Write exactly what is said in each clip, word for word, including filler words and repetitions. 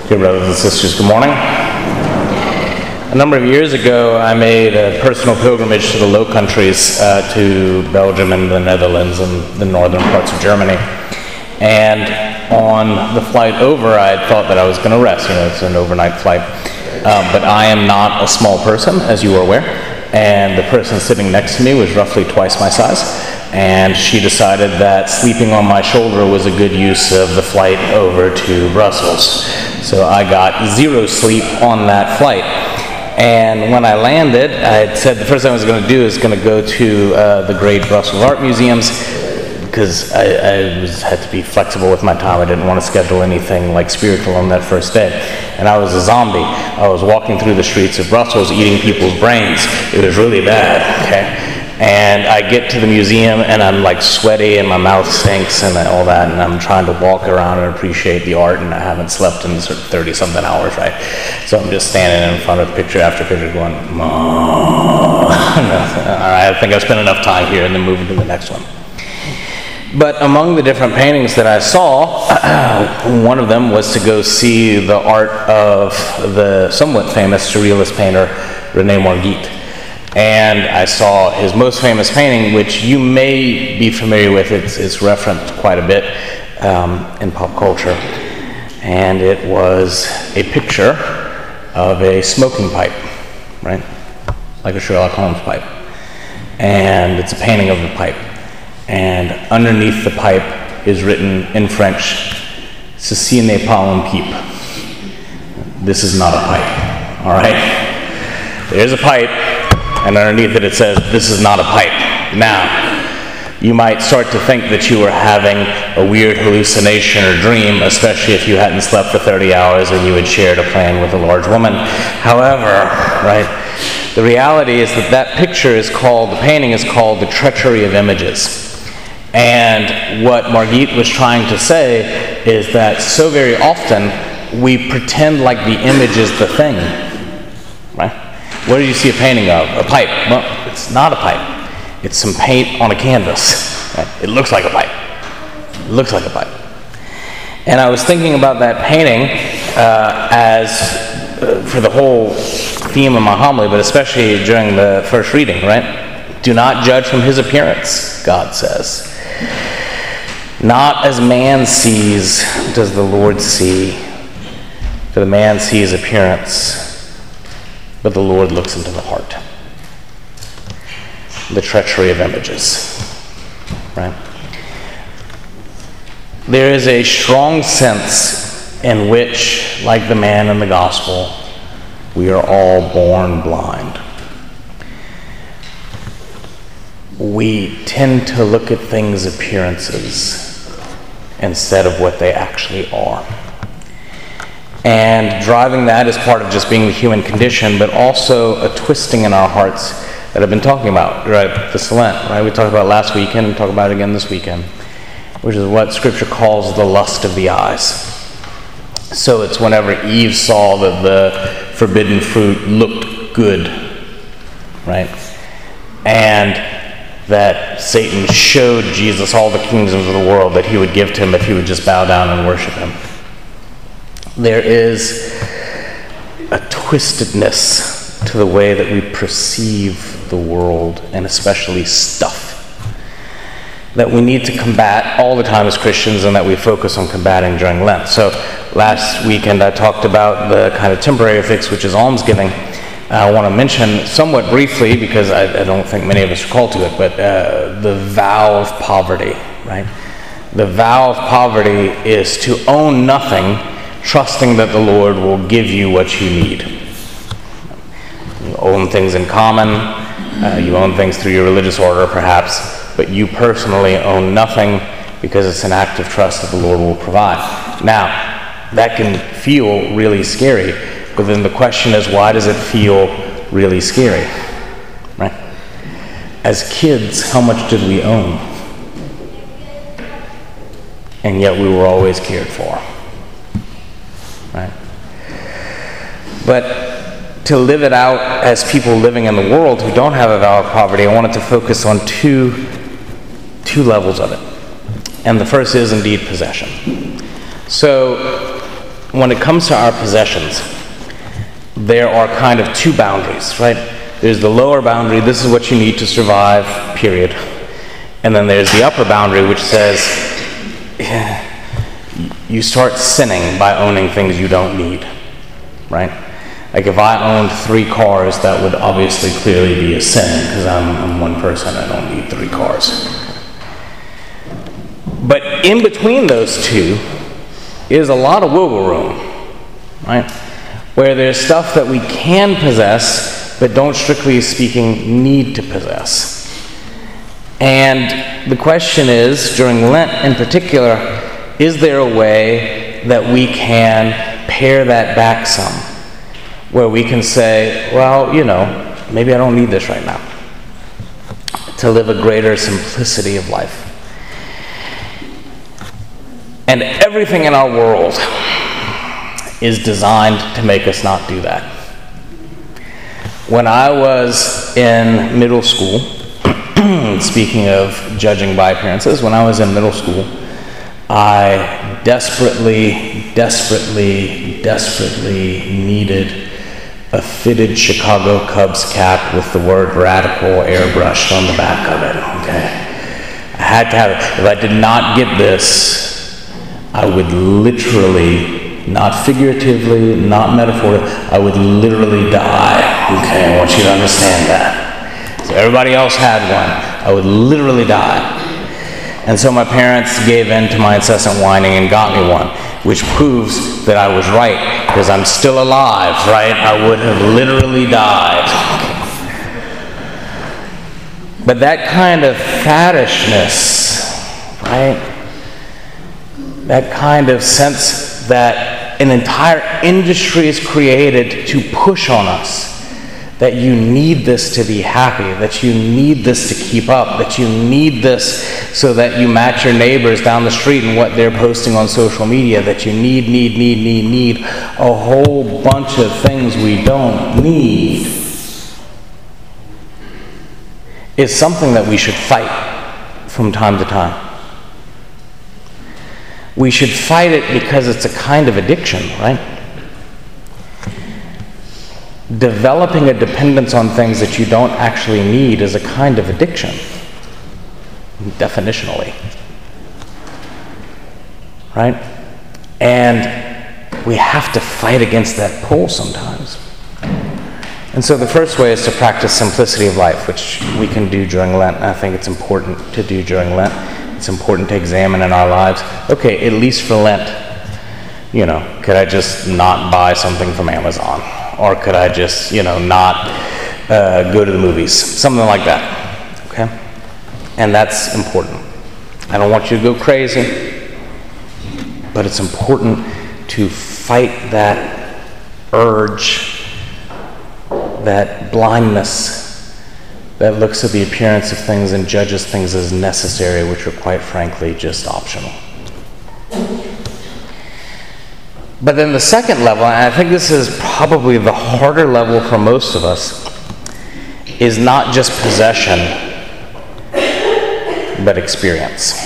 Dear brothers and sisters, good morning. A number of years ago, I made a personal pilgrimage to the Low Countries, uh, to Belgium and the Netherlands and the northern parts of Germany. And on the flight over, I had thought that I was going to rest. You know, it's an overnight flight. Um, but I am not a small person, as you are aware. And the person sitting next to me was roughly twice my size. And she decided that sleeping on my shoulder was a good use of the flight over to Brussels. So I got zero sleep on that flight. And when I landed, I had said the first thing I was going to do is going to go to uh, the great Brussels art museums, because I, I was, had to be flexible with my time. I didn't want to schedule anything like spiritual on that first day. And I was a zombie. I was walking through the streets of Brussels eating people's brains. It was really bad, okay? And I get to the museum and I'm like sweaty and my mouth stinks and all that, and I'm trying to walk around and appreciate the art, and I haven't slept in thirty something hours, right? So I'm just standing in front of picture after picture going, all right, I think I've spent enough time here, and then moving to the next one. But among the different paintings that I saw, one of them was to go see the art of the somewhat famous surrealist painter, René Magritte. And I saw his most famous painting, which you may be familiar with. It's, it's referenced quite a bit um, in pop culture. And it was a picture of a smoking pipe, right? Like a Sherlock Holmes pipe. And it's a painting of the pipe. And underneath the pipe is written in French, "Ceci n'est pas un pipe." This is not a pipe, all right? There's a pipe, and underneath it it says, "This is not a pipe." Now, you might start to think that you were having a weird hallucination or dream, especially if you hadn't slept for thirty hours and you had shared a plan with a large woman. However, right, the reality is that that picture is called, the painting is called The Treachery of Images. And what Magritte was trying to say is that so very often we pretend like the image is the thing, right? What do you see a painting of? A pipe. Well, it's not a pipe. It's some paint on a canvas. Right? It looks like a pipe. It looks like a pipe. And I was thinking about that painting uh, as uh, for the whole theme of my homily, but especially during the first reading, right? Do not judge from his appearance, God says. Not as man sees does the Lord see, for the man sees appearance, but the Lord looks into the heart. The treachery of images, right? There is a strong sense in which, like the man in the gospel, we are all born blind. We tend to look at things' appearances instead of what they actually are. And driving that is part of just being the human condition, but also a twisting in our hearts that I've been talking about, right? The Lent, right? We talked about last weekend and talk about it again this weekend, which is what Scripture calls the lust of the eyes. So it's whenever Eve saw that the forbidden fruit looked good, right? And that Satan showed Jesus all the kingdoms of the world that he would give to him if he would just bow down and worship him. There is a twistedness to the way that we perceive the world, and especially stuff, that we need to combat all the time as Christians, and that we focus on combating during Lent. So last weekend I talked about the kind of temporary fix, which is almsgiving. I want to mention somewhat briefly, because I, I don't think many of us are called to it, but uh, the vow of poverty, right? The vow of poverty is to own nothing, trusting that the Lord will give you what you need. You own things in common, uh, you own things through your religious order perhaps, but you personally own nothing because it's an act of trust that the Lord will provide. Now, that can feel really scary. But then the question is, why does it feel really scary? Right? As kids, how much did we own? And yet we were always cared for. Right? But to live it out as people living in the world who don't have a vow of poverty, I wanted to focus on two, two levels of it. And the first is indeed possession. So when it comes to our possessions, there are kind of two boundaries, right? There's the lower boundary, this is what you need to survive, period. And then there's the upper boundary, which says you start sinning by owning things you don't need, right? Like if I owned three cars, that would obviously clearly be a sin, because I'm, I'm one person, I don't need three cars. But in between those two is a lot of wiggle room, right? Where there's stuff that we can possess, but don't, strictly speaking, need to possess. And the question is, during Lent in particular, is there a way that we can pare that back some? Where we can say, well, you know, maybe I don't need this right now. To live a greater simplicity of life. And everything in our world is designed to make us not do that. When I was in middle school, speaking of judging by appearances, when I was in middle school, I desperately, desperately, desperately needed a fitted Chicago Cubs cap with the word radical airbrushed on the back of it, okay? I had to have it. If I did not get this, I would literally, not figuratively, not metaphorically, I would literally die, okay? I want you to understand that. So everybody else had one. I would literally die. And so my parents gave in to my incessant whining and got me one, which proves that I was right, because I'm still alive, right? I would have literally died. But that kind of faddishness, right? That kind of sense that an entire industry is created to push on us, that you need this to be happy, that you need this to keep up, that you need this so that you match your neighbors down the street and what they're posting on social media, that you need, need, need, need, need a whole bunch of things we don't need, is something that we should fight from time to time. We should fight it because it's a kind of addiction, right? Developing a dependence on things that you don't actually need is a kind of addiction, definitionally, right? And we have to fight against that pull sometimes. And so the first way is to practice simplicity of life, which we can do during Lent. And I think it's important to do during Lent. It's important to examine in our lives. Okay, at least for Lent, you know, could I just not buy something from Amazon? Or could I just, you know, not uh, go to the movies? Something like that, okay? And that's important. I don't want you to go crazy, but it's important to fight that urge, that blindness that looks at the appearance of things and judges things as necessary, which are quite frankly just optional. But then the second level, and I think this is probably the harder level for most of us, is not just possession, but experience.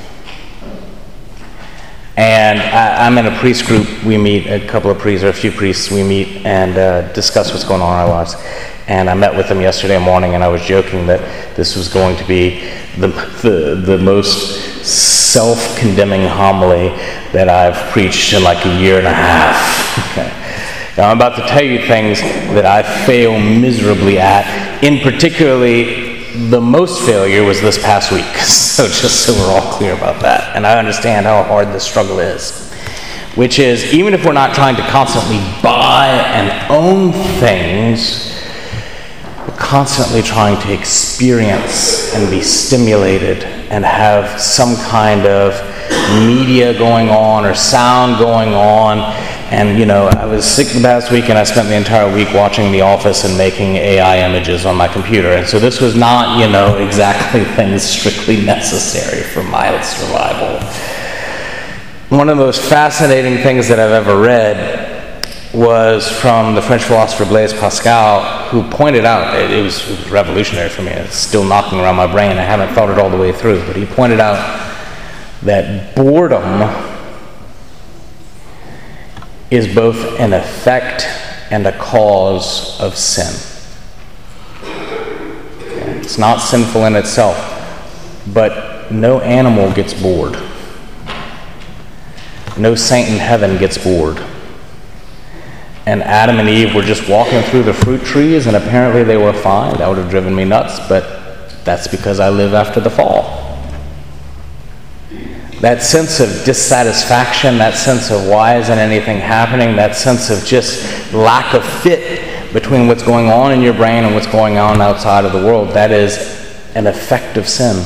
And I, I'm in a priest group. We meet, a couple of priests, or a few priests, we meet and uh, discuss what's going on in our lives. And I met with them yesterday morning, and I was joking that this was going to be the, the, the most self-condemning homily that I've preached in like a year and a half. Okay. Now I'm about to tell you things that I fail miserably at. In particularly, the most failure was this past week. So just so we're all clear about that. And I understand how hard this struggle is. Which is, even if we're not trying to constantly buy and own things, we're constantly trying to experience and be stimulated and have some kind of media going on or sound going on. And, you know, I was sick the past week, and I spent the entire week watching The Office and making A I images on my computer. And so this was not, you know, exactly things strictly necessary for my survival. One of the most fascinating things that I've ever read was from the French philosopher Blaise Pascal, who pointed out, it, it, was, it was revolutionary for me, it's still knocking around my brain, I haven't thought it all the way through, but he pointed out that boredom is both an effect and a cause of sin. It's not sinful in itself, but no animal gets bored. No saint in heaven gets bored. And Adam and Eve were just walking through the fruit trees, and apparently they were fine. That would have driven me nuts, but that's because I live after the fall. That sense of dissatisfaction, that sense of why isn't anything happening, that sense of just lack of fit between what's going on in your brain and what's going on outside of the world, that is an effect of sin.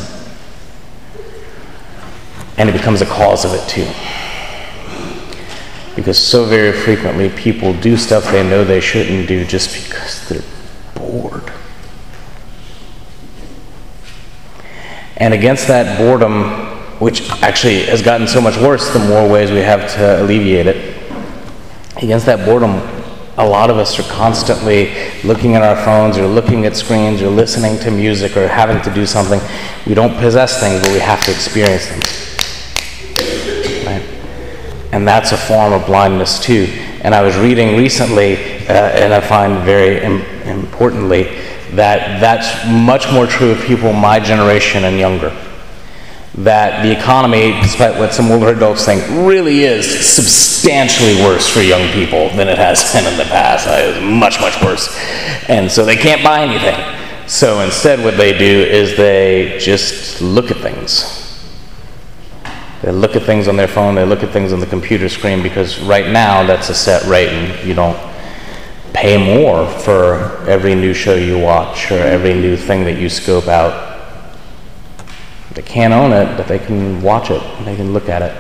And it becomes a cause of it too. Because so very frequently people do stuff they know they shouldn't do just because they're bored. And against that boredom, which actually has gotten so much worse the more ways we have to alleviate it, against that boredom, a lot of us are constantly looking at our phones or looking at screens or listening to music or having to do something. We don't possess things, but we have to experience them. Right? And that's a form of blindness too. And I was reading recently, uh, and I find very im- importantly, that that's much more true of people my generation and younger. That the economy, despite what some older adults think, really is substantially worse for young people than it has been in the past. It's much, much worse. And so they can't buy anything. So instead what they do is they just look at things. They look at things on their phone, they look at things on the computer screen, because right now that's a set rate and you don't pay more for every new show you watch or every new thing that you scope out. They can't own it, but they can watch it, they can look at it.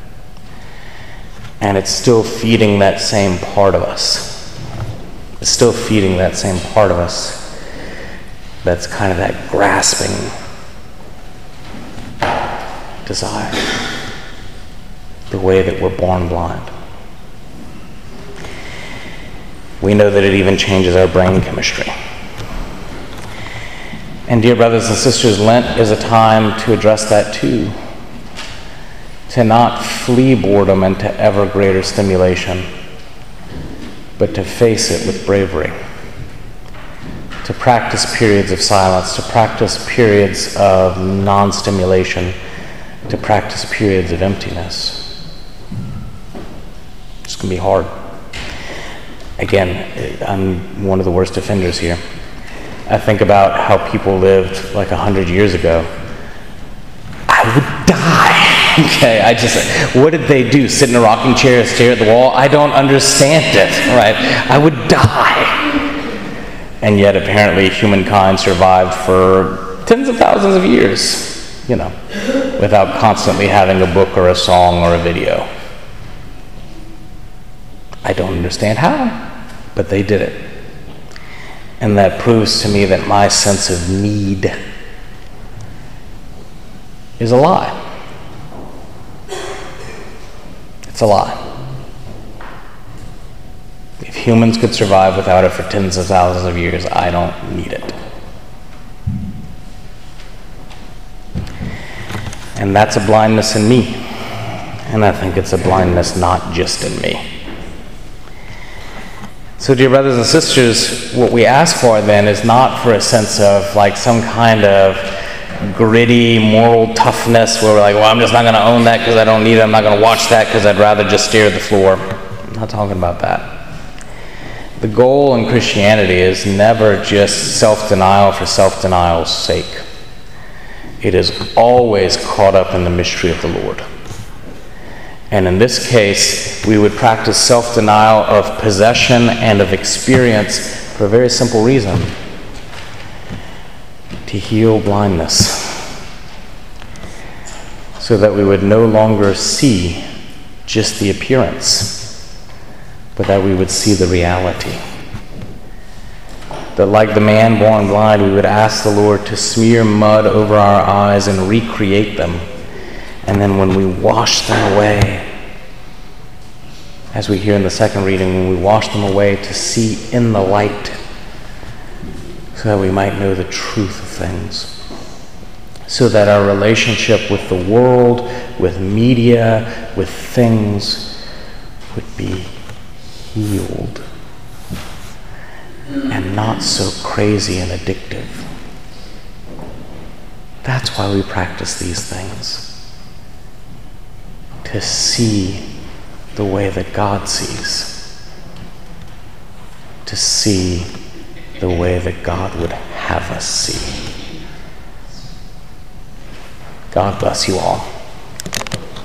And it's still feeding that same part of us. It's still feeding that same part of us that's kind of that grasping desire. The way that we're born blind. We know that it even changes our brain chemistry. And dear brothers and sisters, Lent is a time to address that too. To not flee boredom into ever greater stimulation, but to face it with bravery. To practice periods of silence, to practice periods of non-stimulation, to practice periods of emptiness. It's going to be hard. Again, I'm one of the worst offenders here. I think about how people lived like a hundred years ago. I would die. Okay, I just, what did they do? Sit in a rocking chair, stare at the wall? I don't understand it, right? I would die. And yet apparently humankind survived for tens of thousands of years, you know, without constantly having a book or a song or a video. I don't understand how, but they did it. And that proves to me that my sense of need is a lie. It's a lie. If humans could survive without it for tens of thousands of years, I don't need it. And that's a blindness in me. And I think it's a blindness not just in me. So, dear brothers and sisters, what we ask for then is not for a sense of like some kind of gritty moral toughness where we're like, well, I'm just not going to own that because I don't need it. I'm not going to watch that because I'd rather just stare at the floor. I'm not talking about that. The goal in Christianity is never just self-denial for self-denial's sake. It is always caught up in the mystery of the Lord. And in this case, we would practice self-denial of possession and of experience for a very simple reason: to heal blindness, so that we would no longer see just the appearance, but that we would see the reality. That like the man born blind, we would ask the Lord to smear mud over our eyes and recreate them. And then when we wash them away, as we hear in the second reading, when we wash them away to see in the light, so that we might know the truth of things, so that our relationship with the world, with media, with things would be healed and not so crazy and addictive. That's why we practice these things. To see the way that God sees. To see the way that God would have us see. God bless you all.